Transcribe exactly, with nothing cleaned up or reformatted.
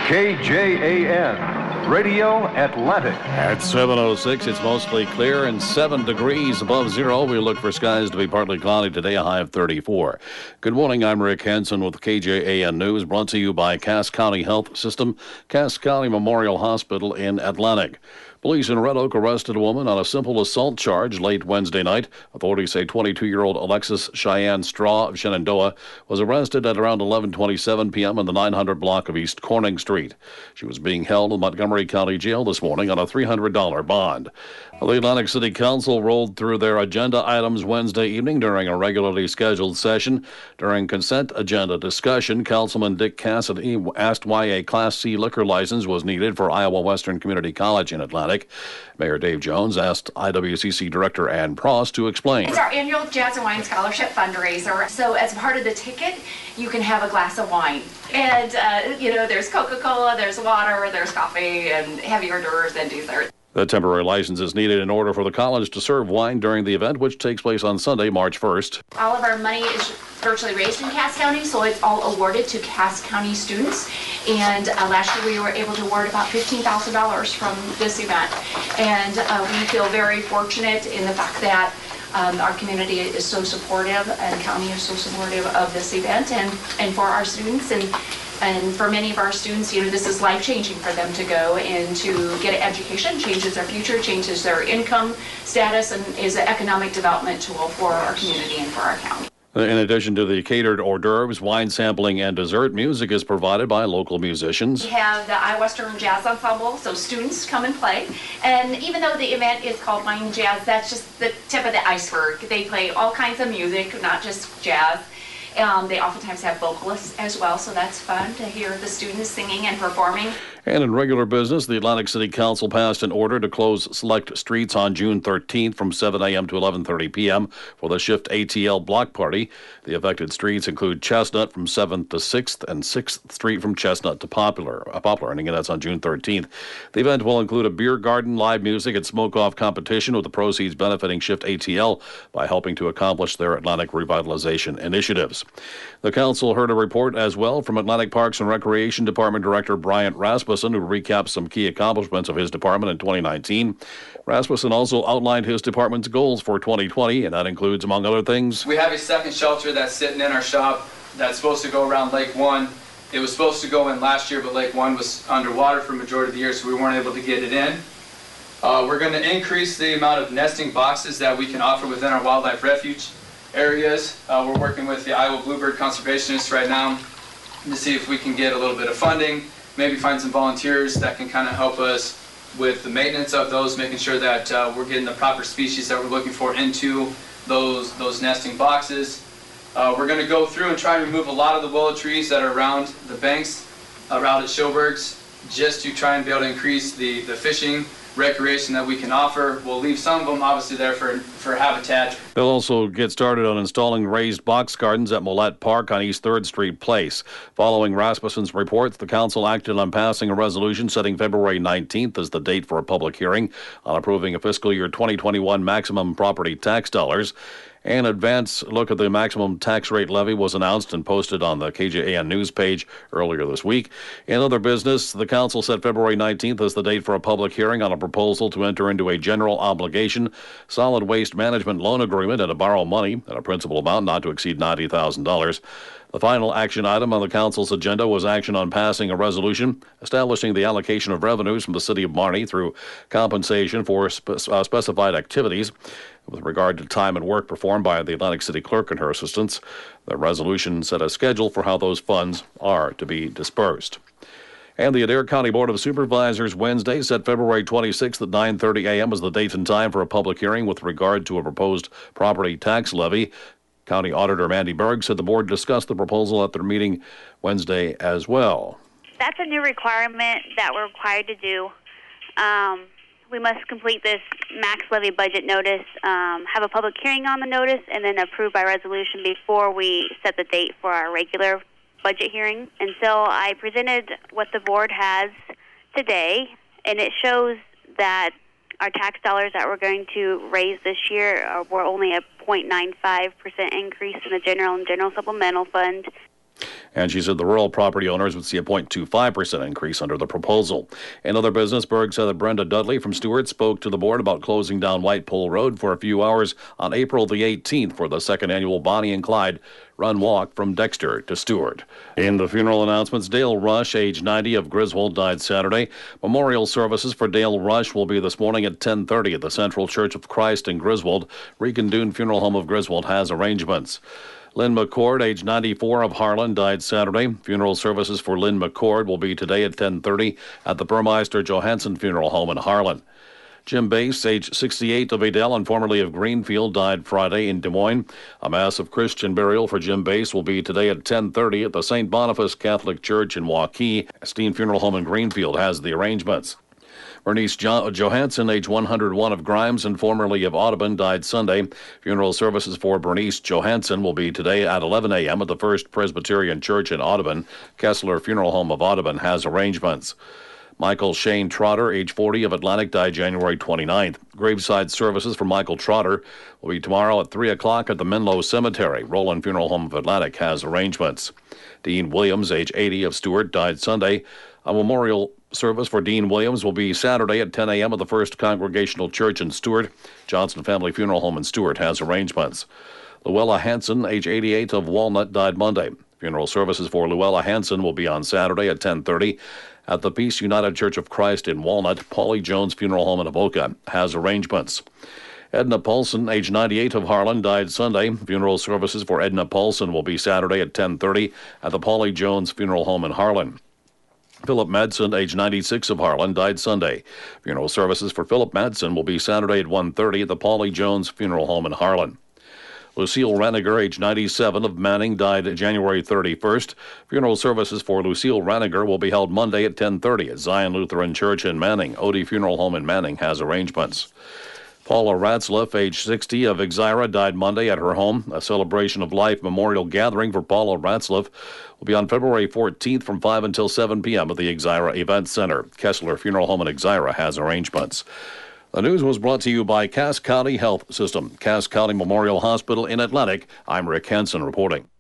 K J A N, Radio Atlantic. At seven oh six, it's mostly clear and seven degrees above zero. We look for skies to be partly cloudy today, a high of thirty-four. Good morning, I'm Rick Henson with K J A N News, brought to you by Cass County Health System, Cass County Memorial Hospital in Atlantic. Police in Red Oak arrested a woman on a simple assault charge late Wednesday night. Authorities say twenty-two-year-old Alexis Cheyenne Straw of Shenandoah was arrested at around eleven twenty-seven p.m. in the nine hundred block of East Corning Street. She was being held in Montgomery County Jail this morning on a three hundred dollars bond. The Atlantic City Council rolled through their agenda items Wednesday evening during a regularly scheduled session. During consent agenda discussion, Councilman Dick Cassidy asked why a Class C liquor license was needed for Iowa Western Community College in Atlantic. Mayor Dave Jones asked I W C C Director Ann Prost to explain. It's our annual Jazz and Wine Scholarship fundraiser. So as part of the ticket, you can have a glass of wine. And, uh, you know, there's Coca-Cola, there's water, there's coffee, and heavy hors d'oeuvres and dessert. The temporary license is needed in order for the college to serve wine during the event, which takes place on Sunday, March first. All of our money is virtually raised in Cass County, so it's all awarded to Cass County students. And uh, last year we were able to award about fifteen thousand dollars from this event. And uh, we feel very fortunate in the fact that um, our community is so supportive and county is so supportive of this event and, and for our students. And And for many of our students, you know, this is life-changing for them to go and to get an education, changes their future, changes their income status, and is an economic development tool for our community and for our county. In addition to the catered hors d'oeuvres, wine sampling, and dessert, music is provided by local musicians. We have the Iowa Western Jazz Ensemble, so students come and play. And even though the event is called Wine Jazz, that's just the tip of the iceberg. They play all kinds of music, not just jazz. Um, they oftentimes have vocalists as well, so that's fun to hear the students singing and performing. And in regular business, the Atlantic City Council passed an order to close select streets on June thirteenth from seven a.m. to eleven thirty p.m. for the Shift A T L block party. The affected streets include Chestnut from seventh to sixth and sixth Street from Chestnut to Poplar. Uh, Poplar, and again, that's on June thirteenth. The event will include a beer garden, live music, and smoke-off competition with the proceeds benefiting Shift A T L by helping to accomplish their Atlantic revitalization initiatives. The council heard a report as well from Atlantic Parks and Recreation Department Director Bryant Rasmussen, who recapped some key accomplishments of his department in twenty nineteen. Rasmussen also outlined his department's goals for twenty twenty, and that includes, among other things, we have a second shelter that's sitting in our shop that's supposed to go around Lake One. It was supposed to go in last year, but Lake One was underwater for the majority of the year, so we weren't able to get it in. Uh, we're going to increase the amount of nesting boxes that we can offer within our wildlife refuge areas. Uh, we're working with the Iowa Bluebird Conservationists right now to see if we can get a little bit of funding, maybe find some volunteers that can kind of help us with the maintenance of those, making sure that uh, we're getting the proper species that we're looking for into those, those nesting boxes. Uh, we're going to go through and try and remove a lot of the willow trees that are around the banks around at Schoberg's, just to try and be able to increase the, the fishing recreation that we can offer. We'll leave some of them obviously there for, for habitat. They'll also get started on installing raised box gardens at Mollett Park on East third Street Place. Following Rasmussen's reports, the council acted on passing a resolution setting February nineteenth as the date for a public hearing on approving a fiscal year twenty twenty-one maximum property tax dollars. An advance look at the maximum tax rate levy was announced and posted on the K J A N news page earlier this week. In other business, the council set February nineteenth as the date for a public hearing on a proposal to enter into a general obligation solid waste management loan agreement and to borrow money at a principal amount not to exceed ninety thousand dollars. The final action item on the council's agenda was action on passing a resolution establishing the allocation of revenues from the city of Marnie through compensation for spe- uh, specified activities. With regard to time and work performed by the Atlantic City Clerk and her assistants, the resolution set a schedule for how those funds are to be dispersed. And the Adair County Board of Supervisors Wednesday set February twenty-sixth at nine thirty a.m. as the date and time for a public hearing with regard to a proposed property tax levy. County Auditor Mandy Berg said the board discussed the proposal at their meeting Wednesday as well. That's a new requirement that we're required to do. Um, we must complete this max levy budget notice, um, have a public hearing on the notice, and then approve by resolution before we set the date for our regular budget hearing. And so I presented what the board has today, and it shows that our tax dollars that we're going to raise this year are, were only a zero point nine five percent increase in the general and general supplemental fund. And she said the rural property owners would see a zero point two five percent increase under the proposal. In other business, Berg said that Brenda Dudley from Stewart spoke to the board about closing down White Pole Road for a few hours on April the eighteenth for the second annual Bonnie and Clyde Run Walk from Dexter to Stewart. In the funeral announcements, Dale Rush, age ninety, of Griswold, died Saturday. Memorial services for Dale Rush will be this morning at ten thirty at the Central Church of Christ in Griswold. Rican Dune Funeral Home of Griswold has arrangements. Lynn McCord, age ninety-four, of Harlan, died Saturday. Funeral services for Lynn McCord will be today at ten thirty at the Burmeister Johansson Funeral Home in Harlan. Jim Bass, age sixty-eight, of Adel and formerly of Greenfield, died Friday in Des Moines. A mass of Christian burial for Jim Bass will be today at ten thirty at the Saint Boniface Catholic Church in Waukee. Steen Funeral Home in Greenfield has the arrangements. Bernice jo- Johansson, age one hundred one, of Grimes and formerly of Audubon, died Sunday. Funeral services for Bernice Johansson will be today at eleven a.m. at the First Presbyterian Church in Audubon. Kessler Funeral Home of Audubon has arrangements. Michael Shane Trotter, age forty, of Atlantic, died January twenty-ninth. Graveside services for Michael Trotter will be tomorrow at three o'clock at the Menlo Cemetery. Roland Funeral Home of Atlantic has arrangements. Dean Williams, age eighty, of Stewart, died Sunday. A memorial service for Dean Williams will be Saturday at ten a.m. at the First Congregational Church in Stewart. Johnson Family Funeral Home in Stewart has arrangements. Luella Hanson, age eighty-eight, of Walnut, died Monday. Funeral services for Luella Hanson will be on Saturday at ten thirty at the Peace United Church of Christ in Walnut. Paulie Jones Funeral Home in Avoca has arrangements. Edna Paulson, age ninety-eight, of Harlan, died Sunday. Funeral services for Edna Paulson will be Saturday at ten thirty at the Paulie Jones Funeral Home in Harlan. Philip Madsen, age ninety-six, of Harlan, died Sunday. Funeral services for Philip Madsen will be Saturday at one thirty at the Paulie Jones Funeral Home in Harlan. Lucille Raniger, age ninety-seven, of Manning, died January thirty-first. Funeral services for Lucille Raniger will be held Monday at ten thirty at Zion Lutheran Church in Manning. Odie Funeral Home in Manning has arrangements. Paula Ratzlaff, age sixty, of Exira, died Monday at her home. A celebration of life memorial gathering for Paula Ratzlaff will be on February fourteenth from five until seven p.m. at the Exira Event Center. Kessler Funeral Home in Exira has arrangements. The news was brought to you by Cass County Health System, Cass County Memorial Hospital in Atlantic. I'm Rick Hansen reporting.